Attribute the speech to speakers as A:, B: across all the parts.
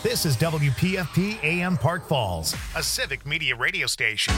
A: This is WPFP AM Park Falls, a civic media radio station.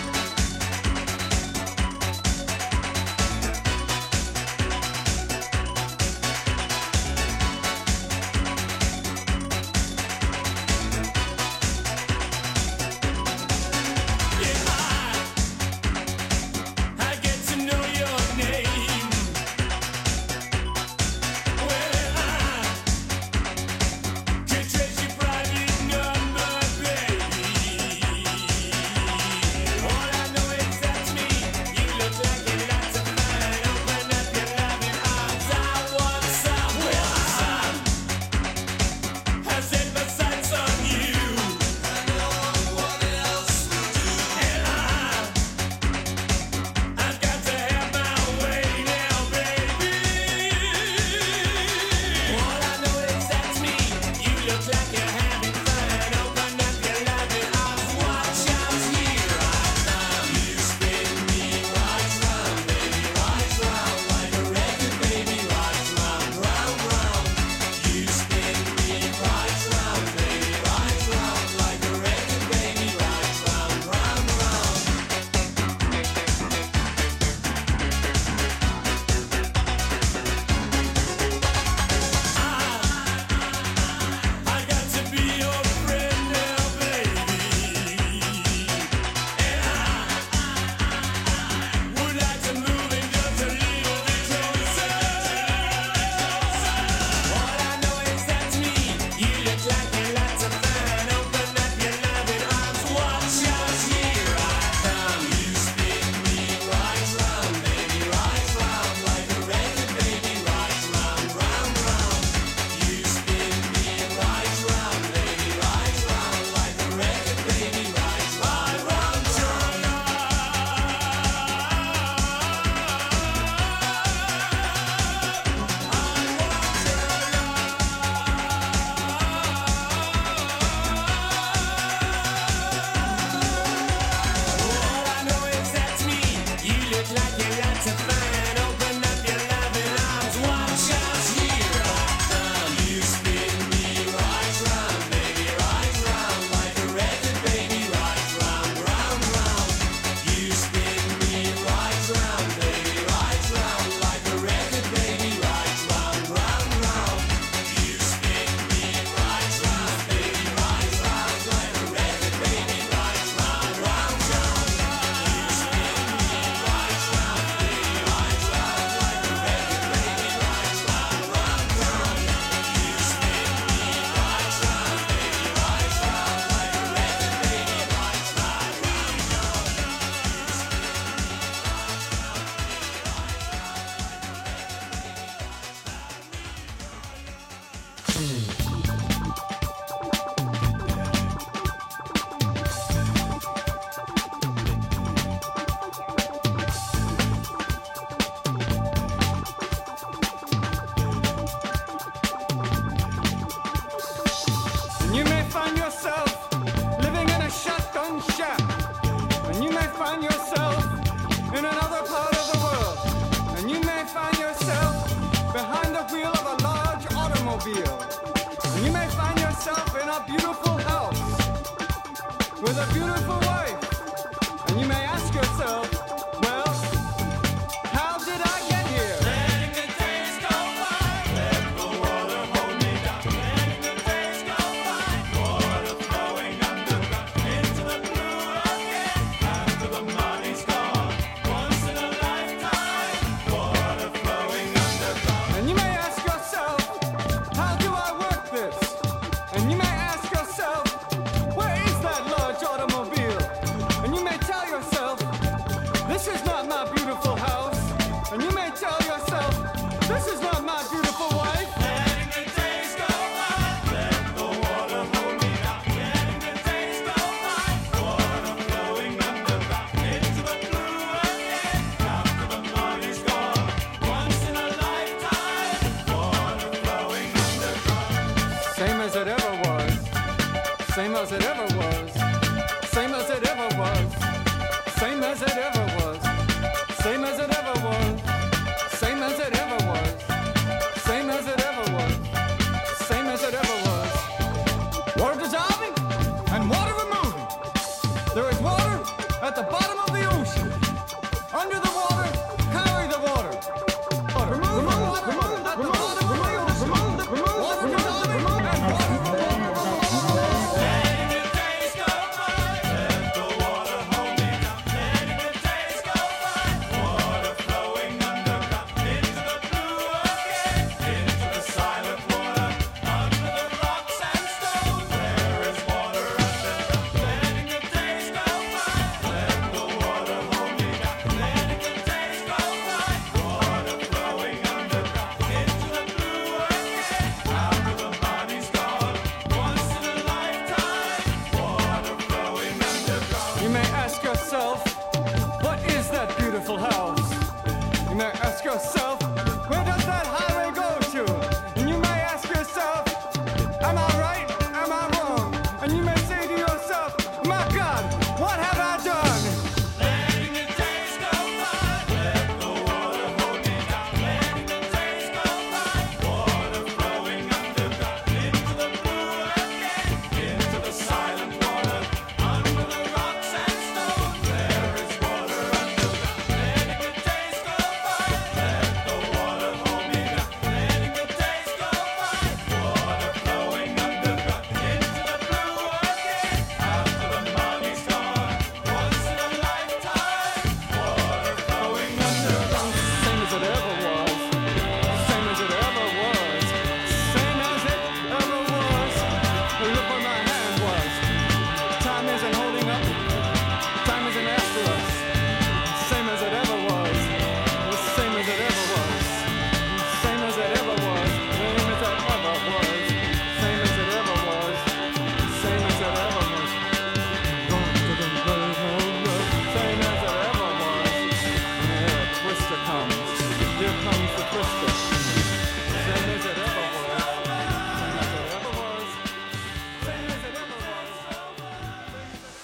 B: Word is out.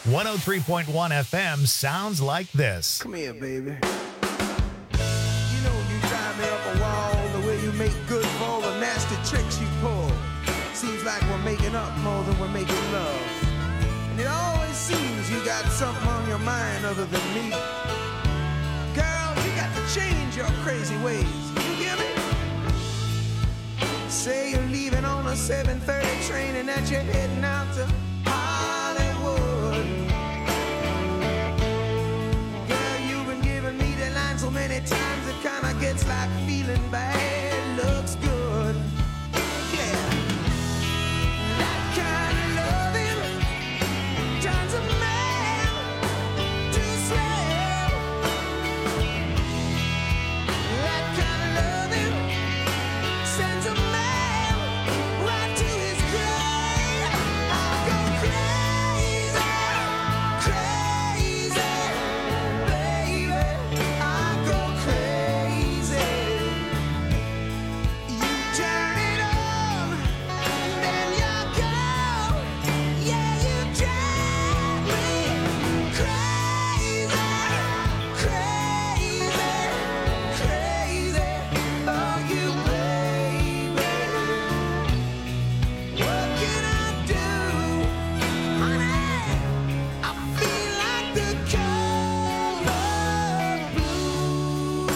A: 103.1 FM sounds like this.
B: Come here, baby. You know you drive me up a wall, the way you make good for all the nasty tricks you pull. Seems like we're making up more than we're making love. And it always seems you got something on your mind other than me. Girl, you got to change your crazy ways. You hear me? Say you're leaving on a 7:30 train and that you're heading out to Hollywood. Girl, you've been giving me the line so many times it kinda gets like feeling bad looks good. Yeah. That kind of loving turns a man to slave. That kind of loving sends a man right to his grave. I go crazy, crazy, baby. I go crazy. You turn it on, then you go. Yeah, you drive me crazy, crazy, crazy. Oh, you baby. What can I do, honey? I feel like the color blue.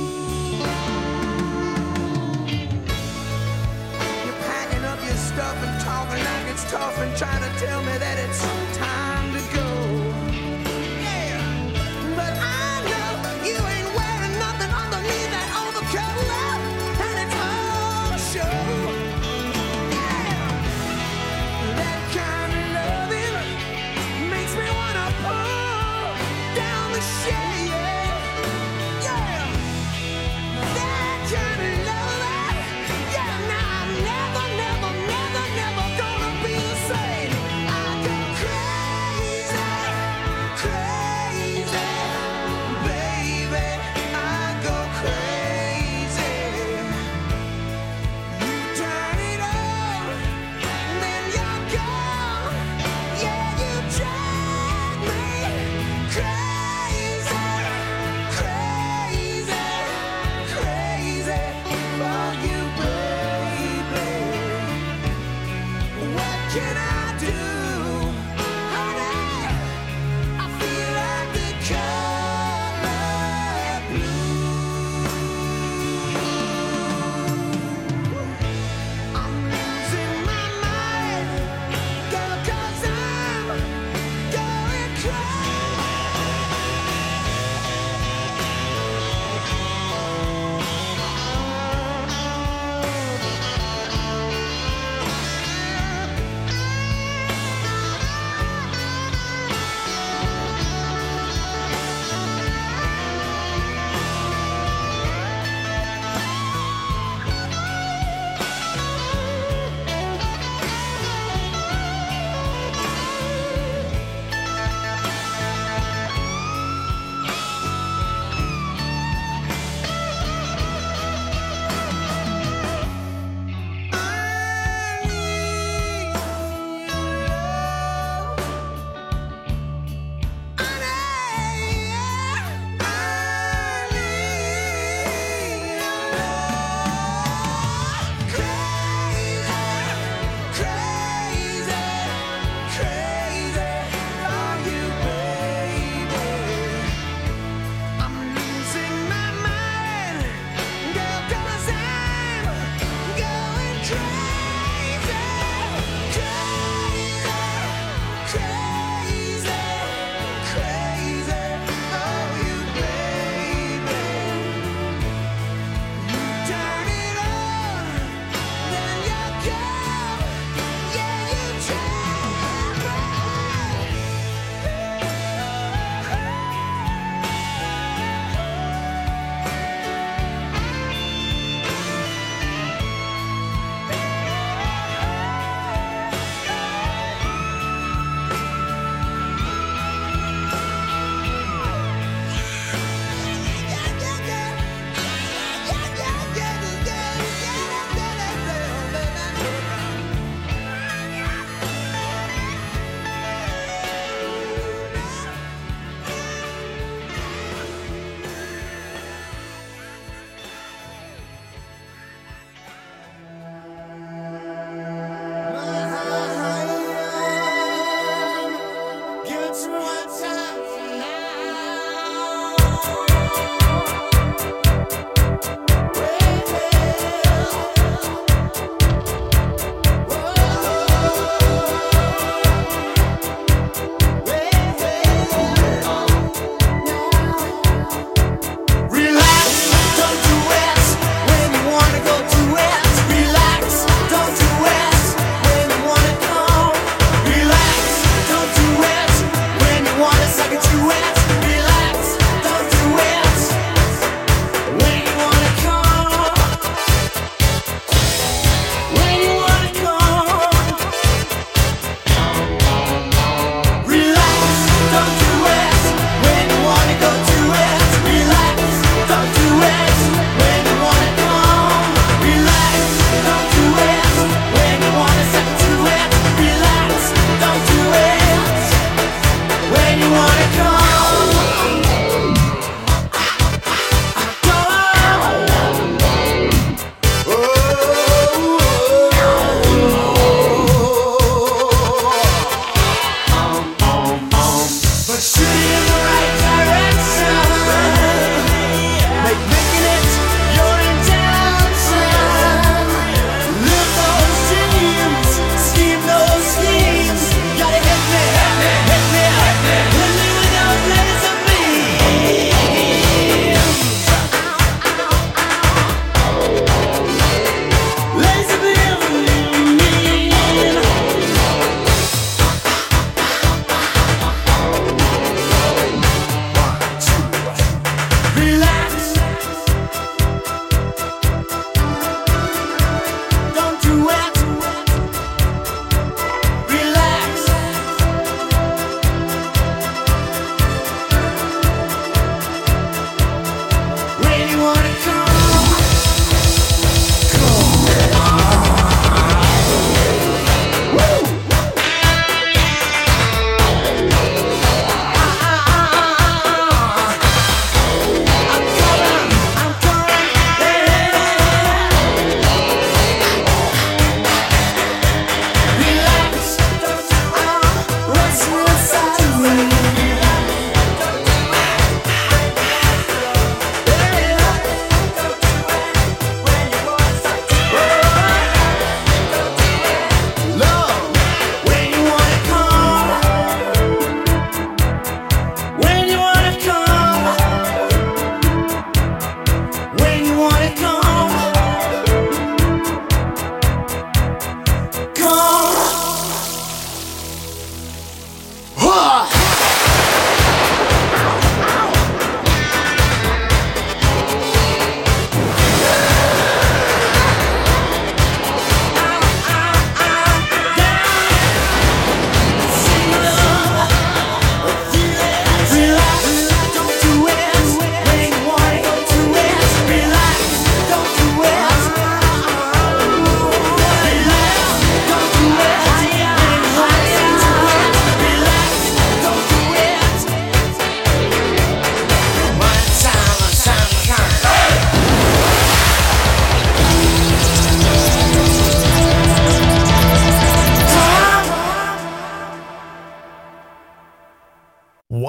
B: You're packing up your stuff and talking like it's tough and trying to tell me that it's time to go. Yeah, but I know you ain't wearing nothing underneath that overcoat, and it's all show. Yeah, that kind of loving makes me wanna pull down the shade. Yeah, that kind of loving. Yeah, now I'm never, never, never, never gonna be the same. I go crazy, crazy, baby. I go crazy. You turn it on, then you're gone. Yeah, you drive me crazy, crazy, crazy for you, baby. What can I do, honey? I feel like the color blue. I'm losing my mind, girl, 'cause I'm going crazy.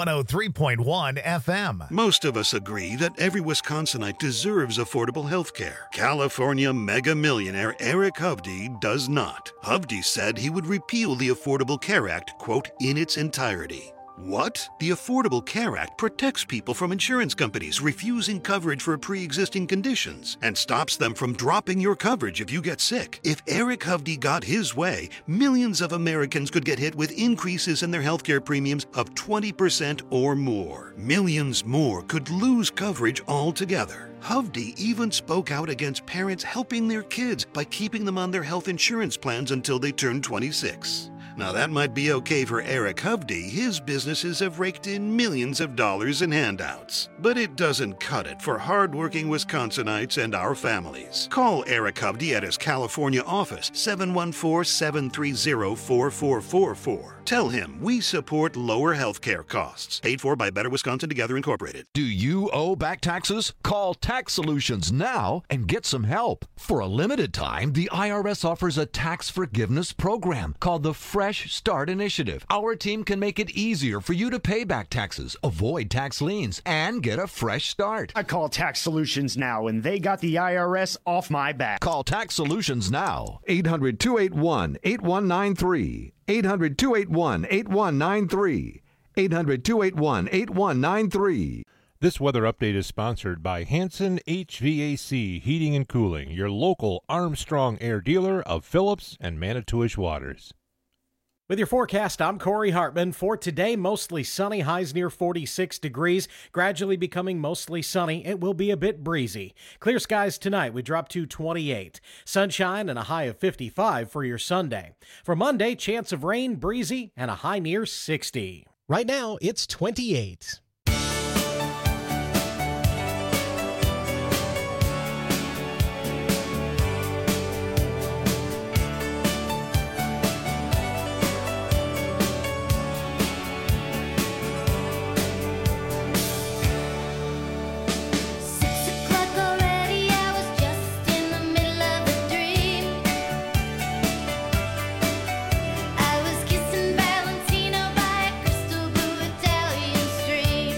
A: 103.1 FM.
C: Most of us agree that every Wisconsinite deserves affordable health care. California mega millionaire Eric Hovde does not. Hovde said he would repeal the Affordable Care Act, quote, in its entirety. What? The Affordable Care Act protects people from insurance companies refusing coverage for pre-existing conditions and stops them from dropping your coverage if you get sick. If Eric Hovde got his way, millions of Americans could get hit with increases in their healthcare premiums of 20% or more. Millions more could lose coverage altogether. Hovde even spoke out against parents helping their kids by keeping them on their health insurance plans until they turn 26. Now that might be okay for Eric Hovde. His businesses have raked in millions of dollars in handouts. But it doesn't cut it for hardworking Wisconsinites and our families. Call Eric Hovde at his California office, 714-730-4444. Tell him we support lower health care costs. Paid for by Better Wisconsin Together Incorporated.
D: Do you owe back taxes? Call Tax Solutions now and get some help. For a limited time, the IRS offers a tax forgiveness program called the Fresh Start Initiative. Our team can make it easier for you to pay back taxes, avoid tax liens, and get a fresh start.
E: I call Tax Solutions now, and they got the IRS off my back.
D: Call Tax Solutions now. 800-281-8193. 800-281-8193. 800-281-8193.
F: This weather update is sponsored by Hanson HVAC Heating and Cooling, your local Armstrong Air dealer of Phillips and Manitowish Waters.
G: With your forecast, I'm Corey Hartman. For today, mostly sunny, highs near 46 degrees, gradually becoming mostly sunny. It will be a bit breezy. Clear skies tonight, we drop to 28. Sunshine and a high of 55 for your Sunday. For Monday, chance of rain, breezy, and a high near 60.
H: Right now, it's 28.
I: I was kissing Valentino by a crystal blue Italian stream.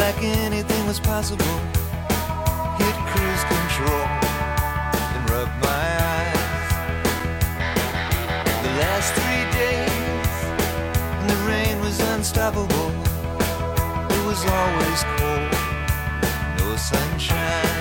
I: like anything was possible. Hit cruise control and rub my eyes. The last 3 days, and the rain was unstoppable. It was always cold, no sunshine.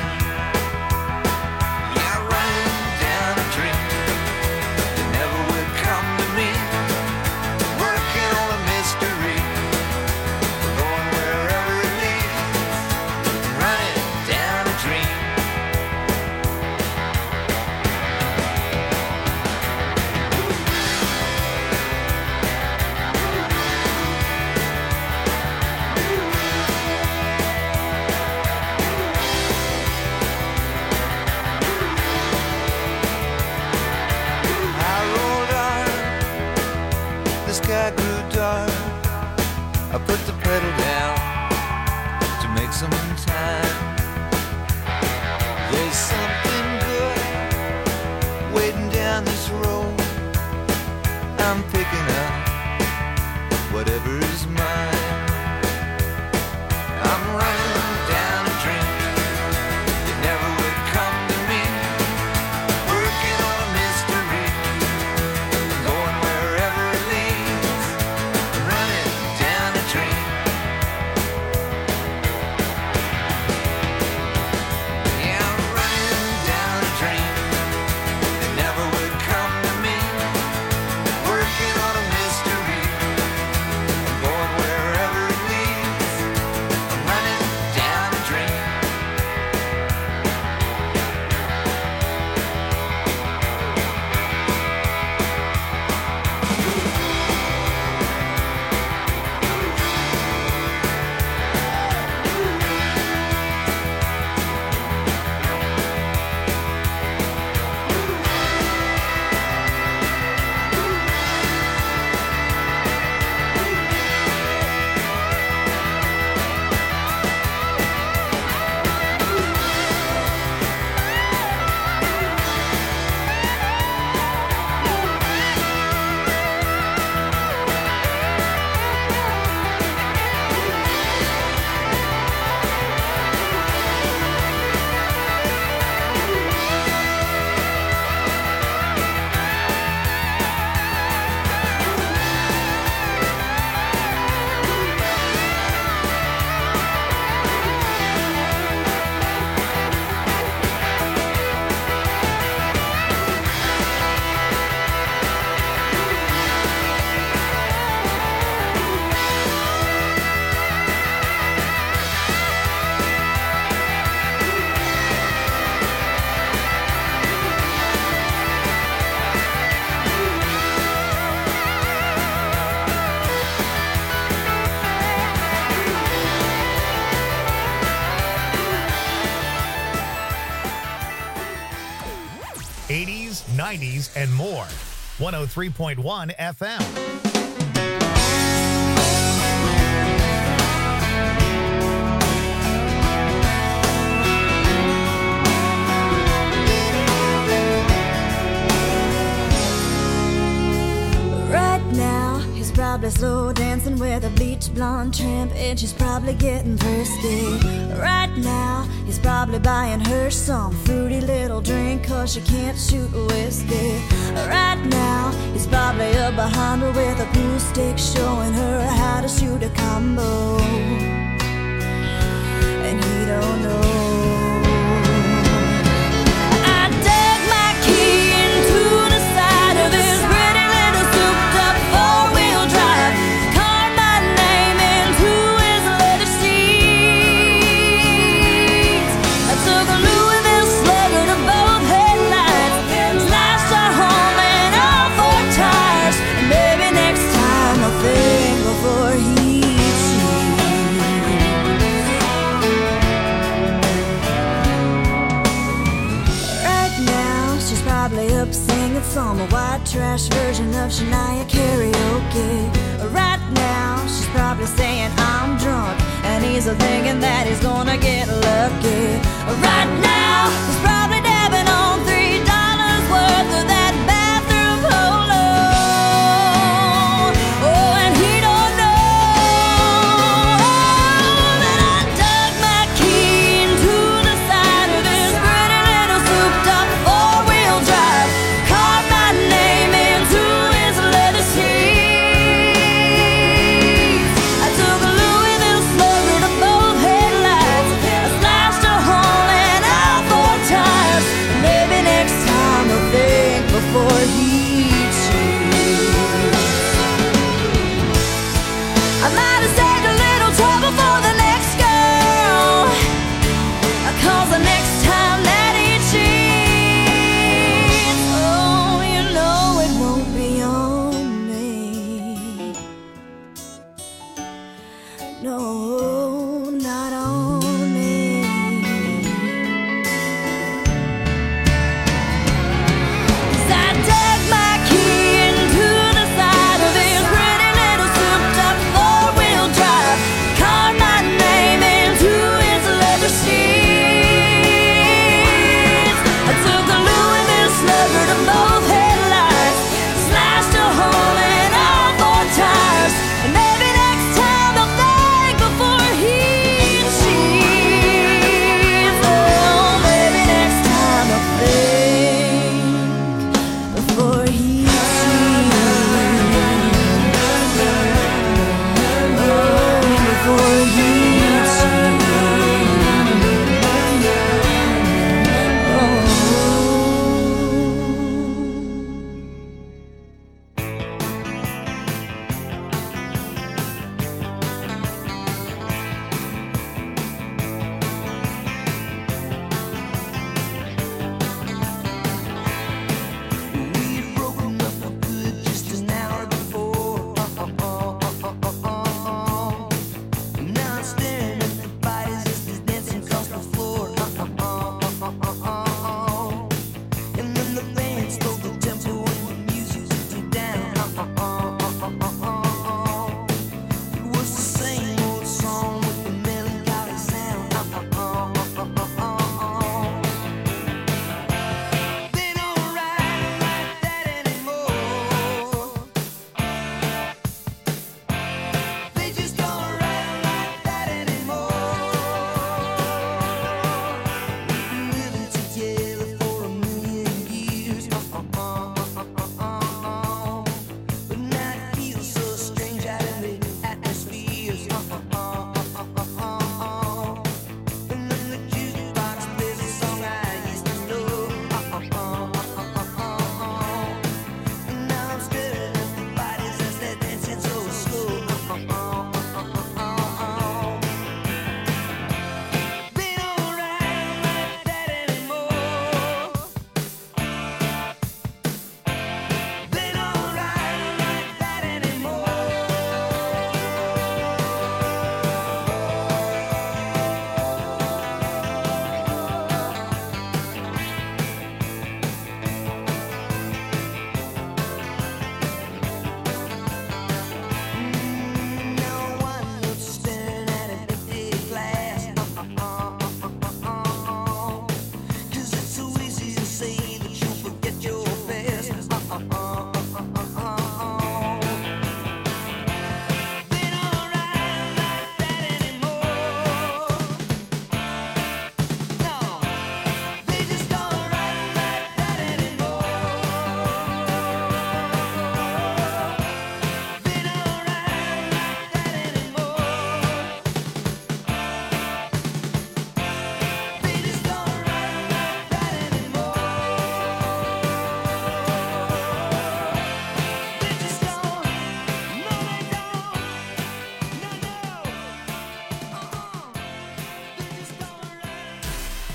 I: Yeah, running down a dream that never would come to me. Working on a mystery, going wherever it leads. Running down a dream. I rolled on, the sky grew dark. I put the pedal down to make some time. There's something good waiting down this road. I'm picking up whatever's mine. I'm running down a dream that never would come to me. Working on a mystery, going wherever it leads. Running down a dream. Yeah, I'm running down a dream that never would come to me. Working on a mystery, going wherever it leads. I'm running down a dream.
A: '80s, '90s, and more. 103.1 FM.
J: Right now, he's probably slow dancing with a bleach blonde tramp, and she's probably getting thirsty. Right now, he's probably buying her some fruity little drink, cause she can't shoot whiskey. Right now, he's probably up behind her with a pool stick, showing her how to shoot a combo. And he don't know. I dug my key into the side of this pretty little souped-up four-wheel drive, carved my name into his leather seats. I took a Louisville Slugger to both headlights, slashed our home and all four tires. And maybe next time I'll think before he up singing some white trash version of Shania karaoke. Right now, she's probably saying I'm drunk, and he's thinking that he's gonna get lucky. Right now, he's probably dabbing on $3 worth of that bathroom polo. Oh, and he don't know that I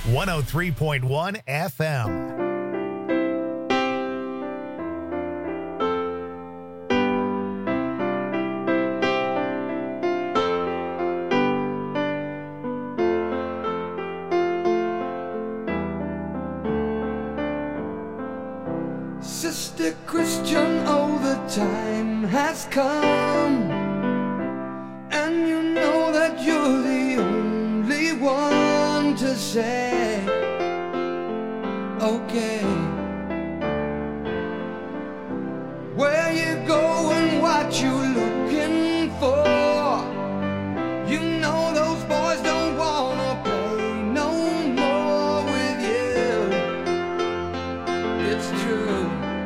A: 103.1 FM.
B: Sister Christian, oh, the time has come, and you know that you're the only one to say, okay, where you going, what you looking for. You know those boys don't wanna play no more with you. It's true.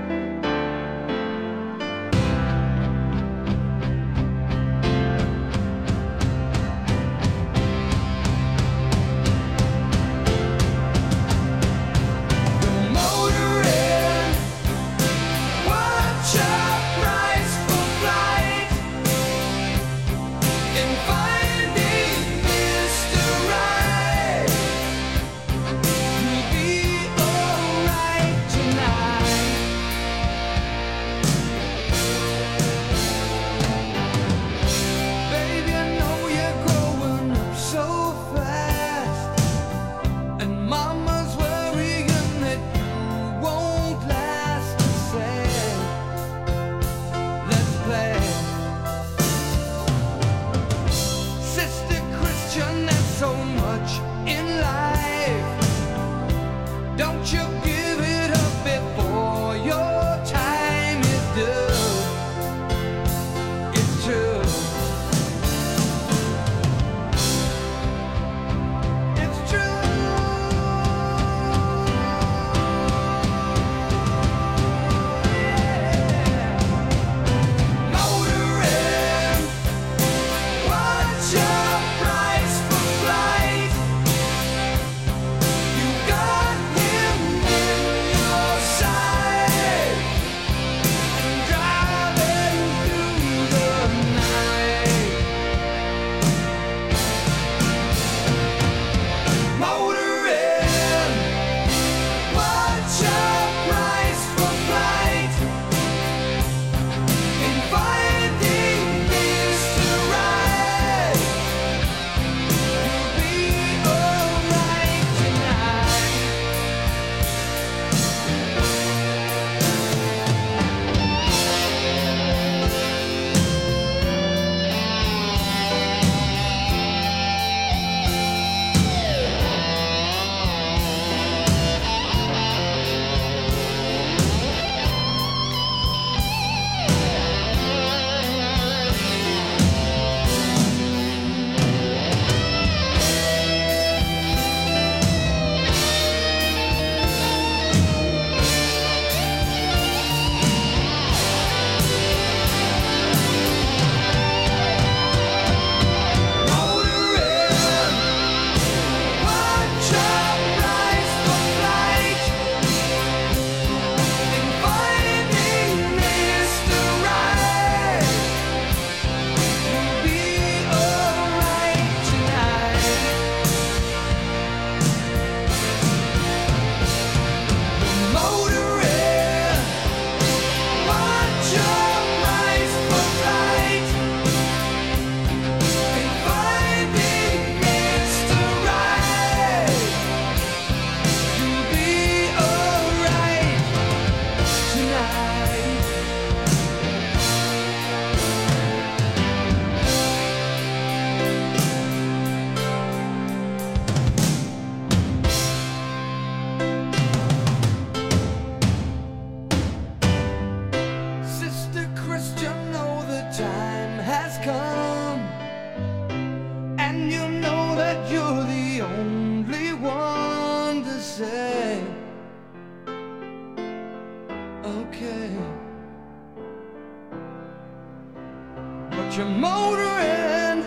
B: You're motoring,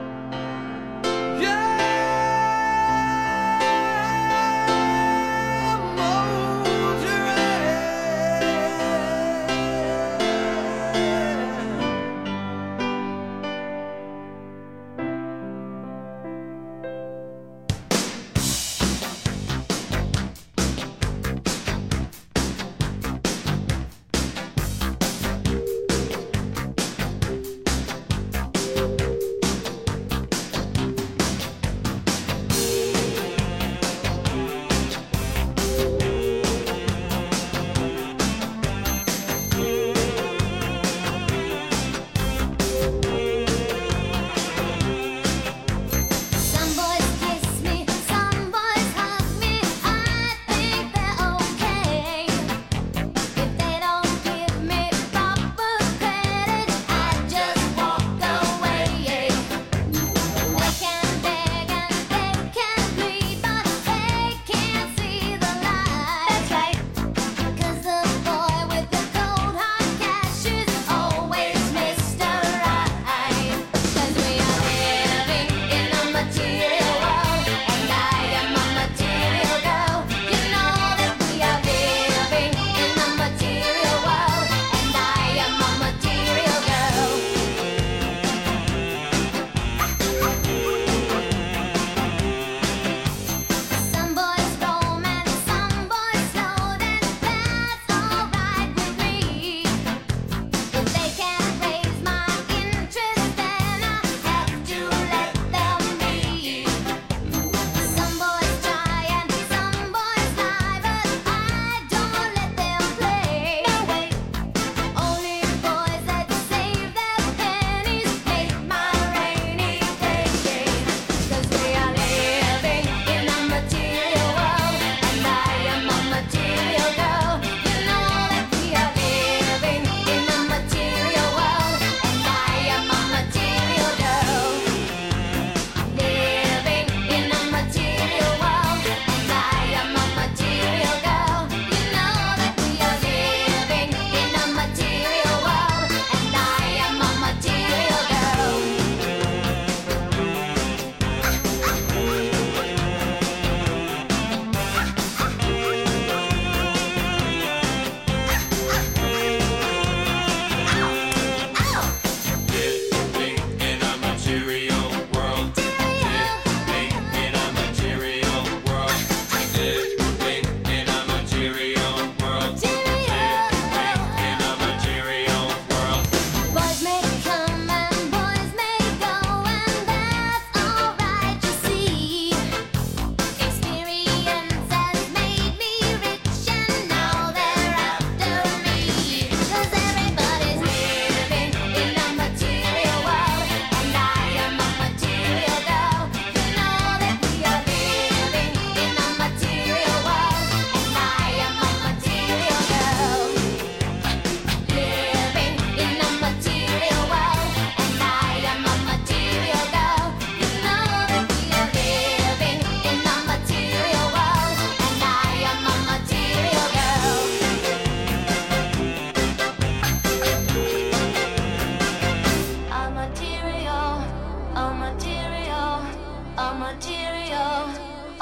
B: yeah, motoring.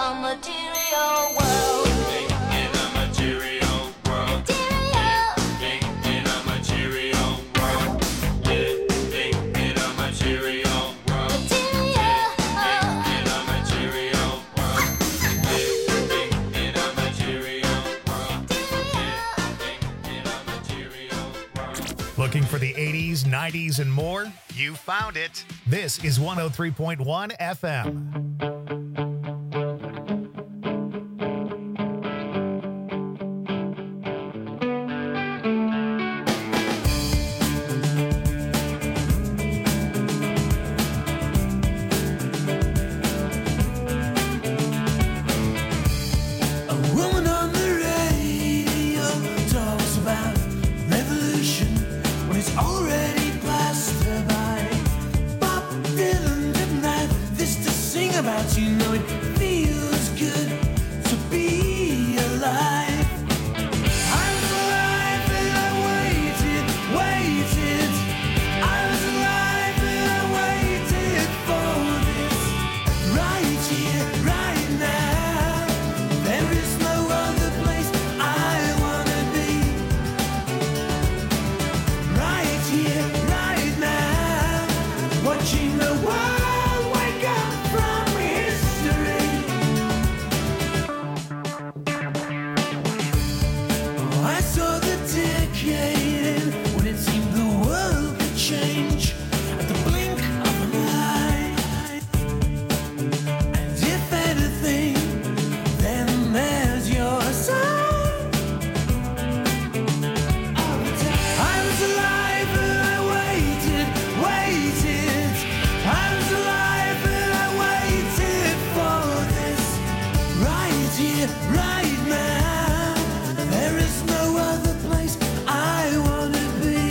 K: a material world. In a material world. Living in a material world. Living in a material world. Living in a material world. Living in a material world. Living in a material world.
A: Looking for the 80s, 90s, and more? You found it. This is 103.1 FM.
B: A woman on the radio talks about revolution when it's already passed her by. Bob Dylan didn't have this to sing about. You know it feels good to be alive. I was alive and I waited. I was alive and I waited for this. Right here, right now. There is no other place I wanna be. Right here, right now. Watching the world wake up from history. Oh, I saw the decade end when it seemed the world could change at the blink of an eye. And if anything, then there's your sign. I was alive and I waited. I was alive and I waited for this. Right here, right now. There is no other place I wanna be.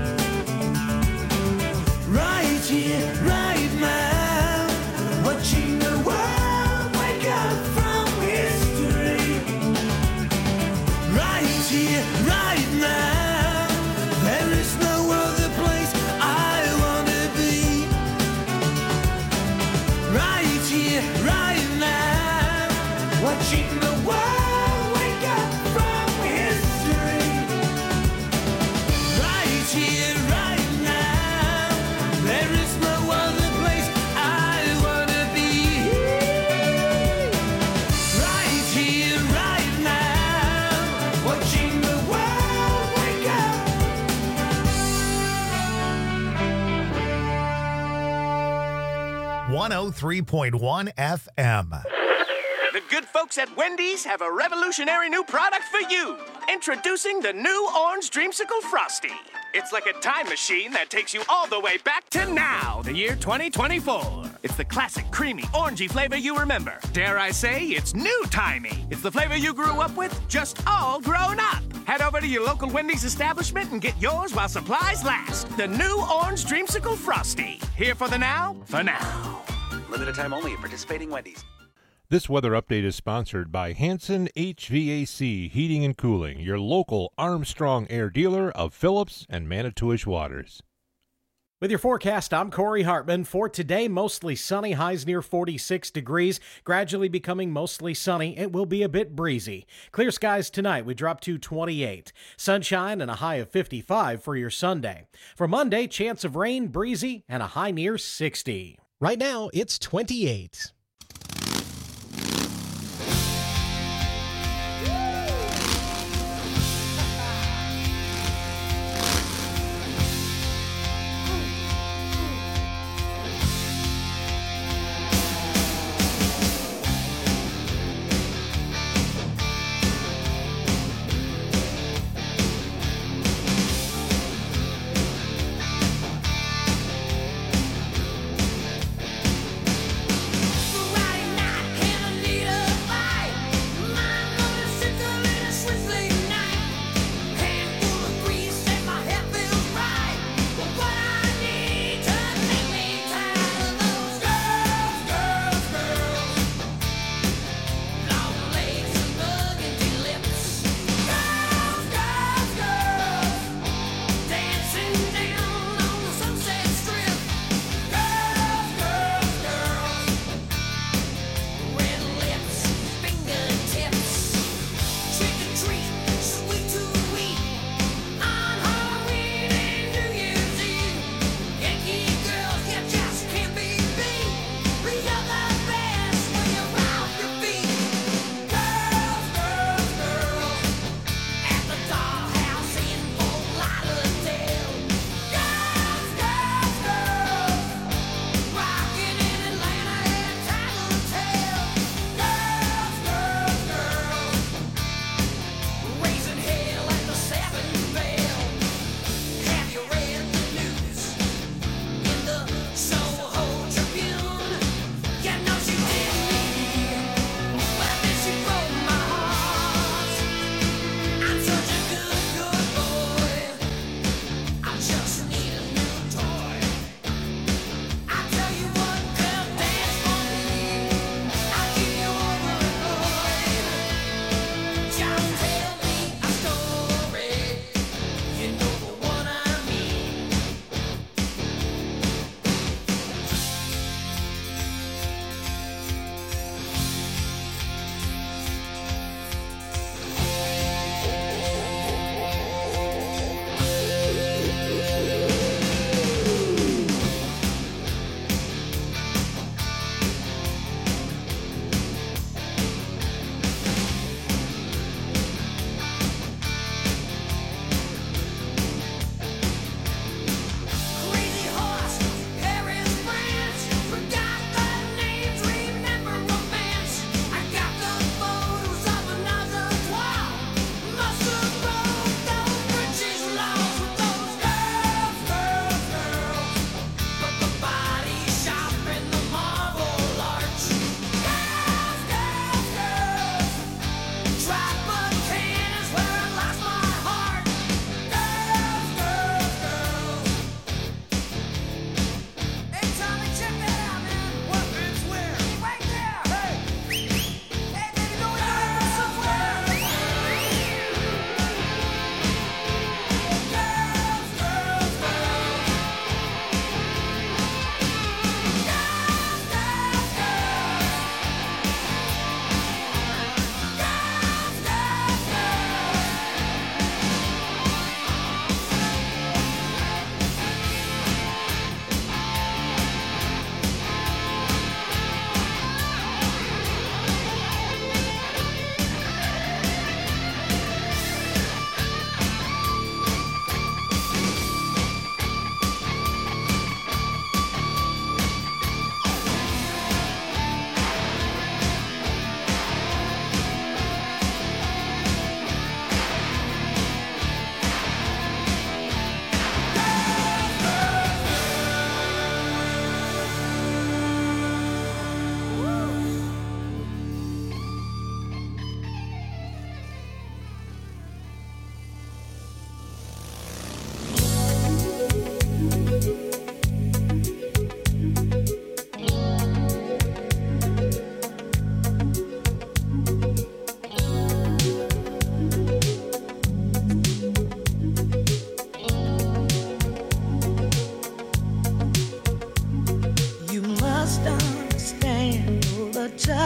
B: Right here, right now. Watching the world wake up from history. Right here, right now. There is no other place I wanna be. Right here, right now. Watching the world wake up from history. Right here, right now. There is no other place I wanna be. Right here, right now. Watching the world wake up.
A: 103.1 FM.
L: The good folks at Wendy's have a revolutionary new product for you. Introducing the new Orange Dreamsicle Frosty. It's like a time machine that takes you all the way back to now, the year 2024. It's the classic creamy, orangey flavor you remember. Dare I say, it's new-timey. It's the flavor you grew up with, just all grown up. Head over to your local Wendy's establishment and get yours while supplies last. The new Orange Dreamsicle Frosty. Here for the now, for now.
M: Limited time only at participating Wendy's.
F: This weather update is sponsored by Hanson HVAC Heating and Cooling, your local Armstrong Air dealer of Phillips and Manitowish Waters.
G: With your forecast, I'm Corey Hartman. For today, mostly sunny, highs near 46 degrees, gradually becoming mostly sunny. It will be a bit breezy. Clear skies tonight, we drop to 28. Sunshine and a high of 55 for your Sunday. For Monday, chance of rain, breezy, and a high near 60.
H: Right now, it's 28.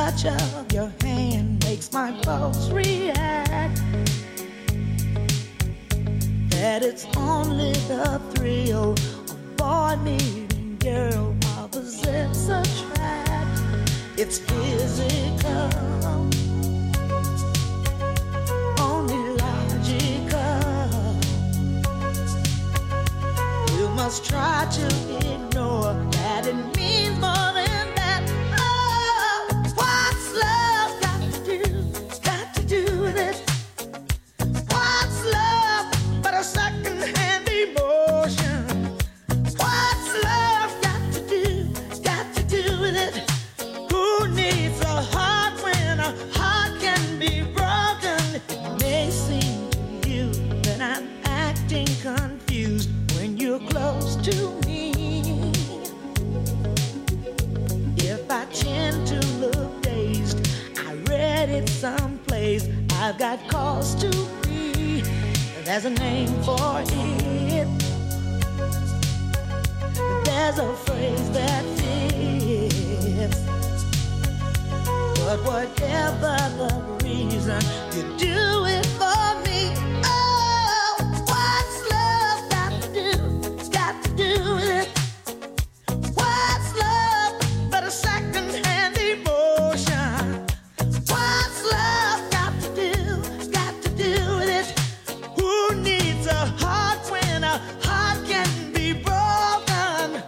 B: touch of your hand makes my pulse react. That it's only the thrill of boy meeting girl opposites attract. It's physical, only logical. You must try to ignore that it means more than that. Oh, what's love got to do with it? What's love but a second-hand emotion? What's love got to do with it? Who needs a heart when a heart can be broken? It may seem to you that I'm acting confused when you're close to me. If I tend to look dazed, I read it someplace. I've got cause to be. There's a name for it. There's a phrase that fits. But whatever the reason, you do it for me. Oh, what's love got to do with it? What's love but a second-hand emotion? What's love got to do with it? Who needs a heart when a heart can be broken?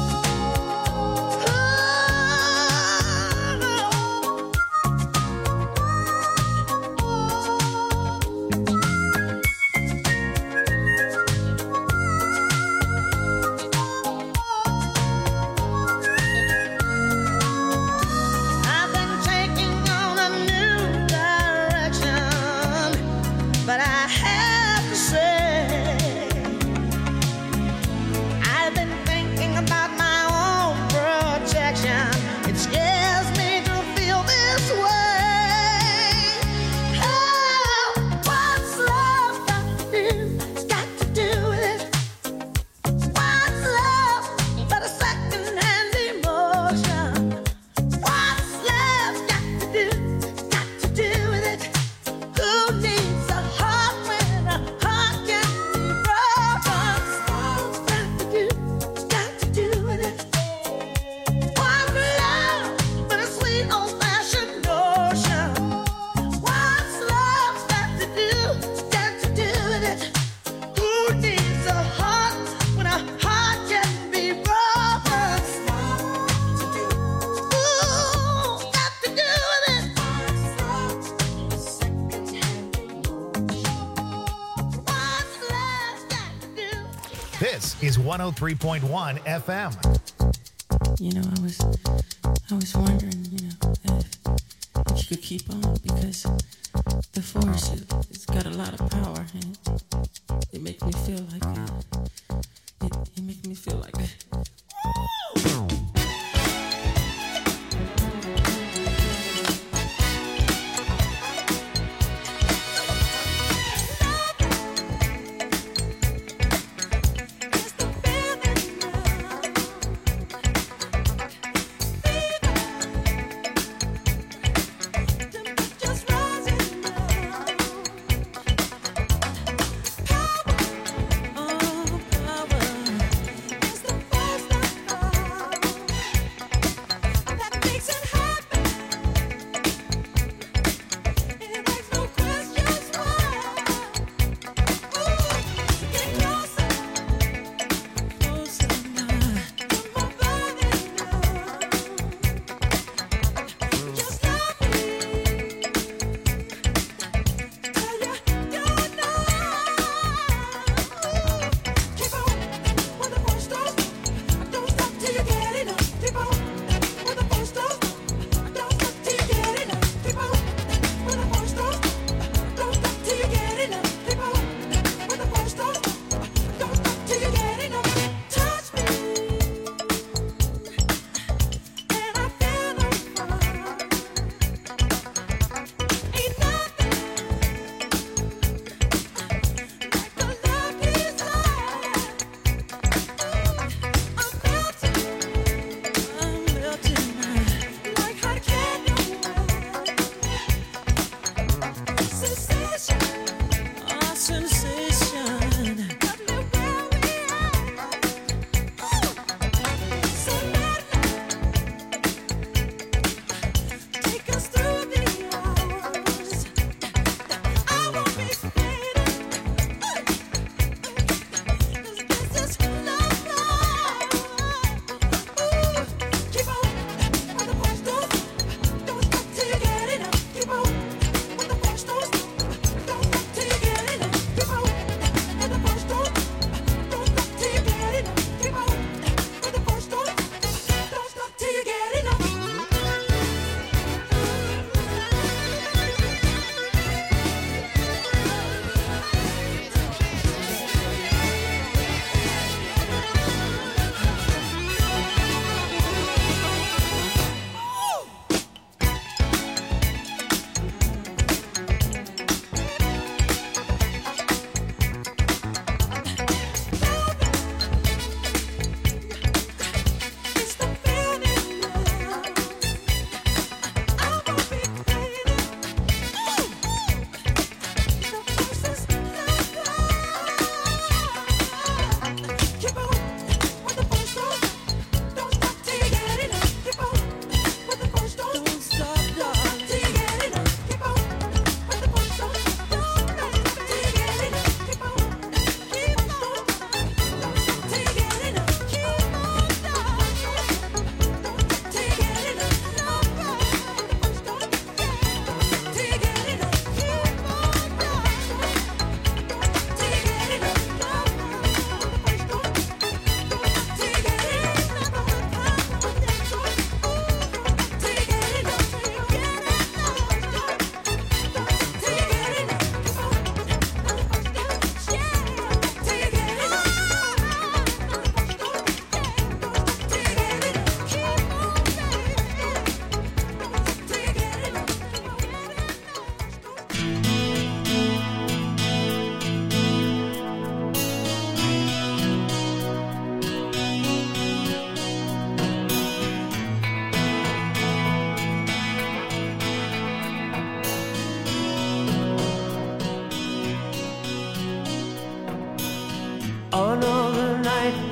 B: I've been taking on a new direction, but I have to say, I've been thinking about my own protection. It scares me to feel this way. Oh, what's love got to do with it? What's love but a second-hand emotion? What's love got to do with it? Who needs a heart when a heart can be broken? Got to do with it. What's love but a sweet old-fashioned notion? What's love got to do with it? Who needs a heart when a heart can be broken? Ooh, got to do with it. What's love got to do?
A: This is 103.1 FM.
N: You know, I was wondering, you know, if you could keep on, because the force, it's got a lot of power, and it makes me feel like it makes me feel like
B: Just rising now. Power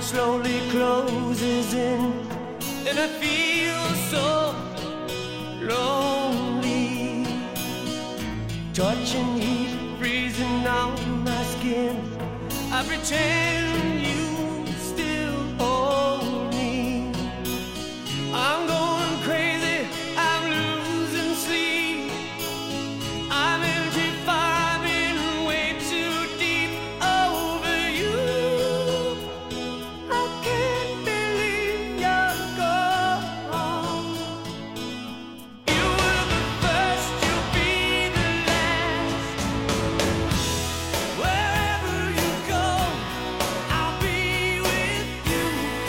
B: slowly closes in, and I feel so lonely. Touching heat freezing on my skin, I pretend you still hold me. I'm going crazy, I'm losing sleep. I'm in too far, I've been way too deep over you. I can't believe you're gone. You were the first, you'll be the last. Wherever you go, I'll be with you.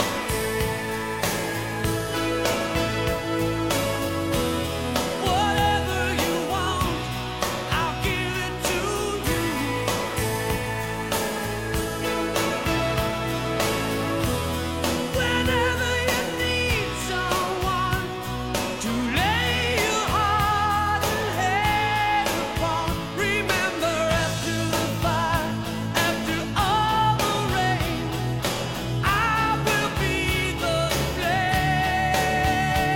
B: Whatever you want, I'll give it to you. Whenever you need someone to lay your heart and head upon, remember after the fire, after all the rain, I will be the flame.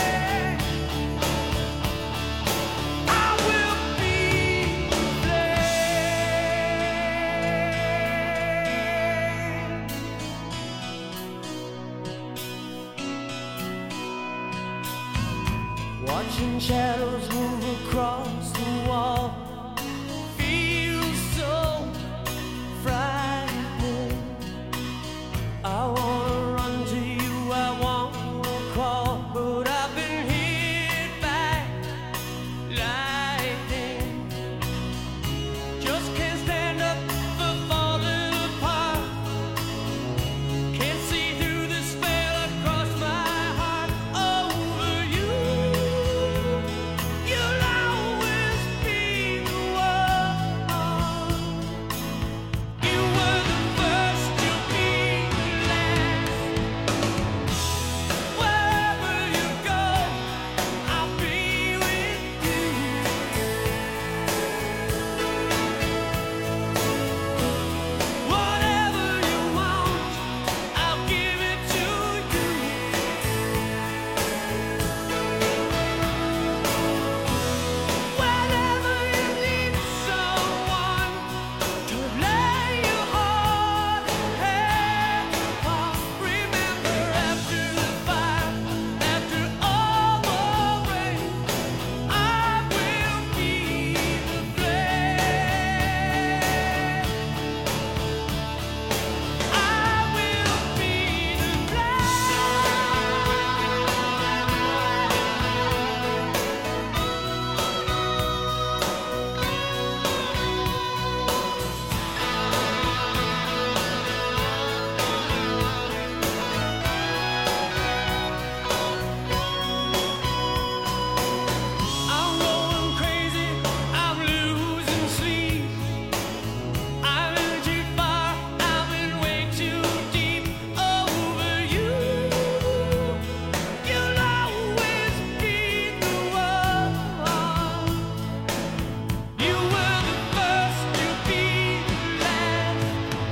B: I will be the flame. Watching shadows move across